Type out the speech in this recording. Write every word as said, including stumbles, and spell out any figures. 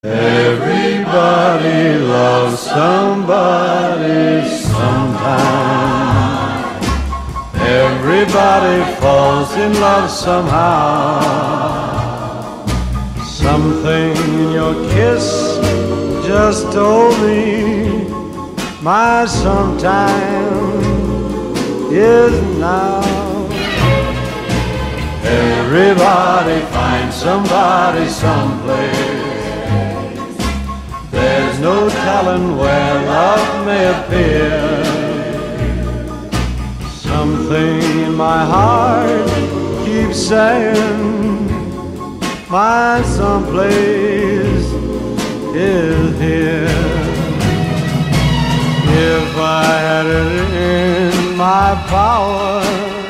Everybody loves somebody sometime. Everybody falls in love somehow. Something in your kiss just told me my sometime is now. Everybody finds somebody someplace. There's no telling where love may appear. Something in my heart keeps saying my someplace is here. If I had it in my power,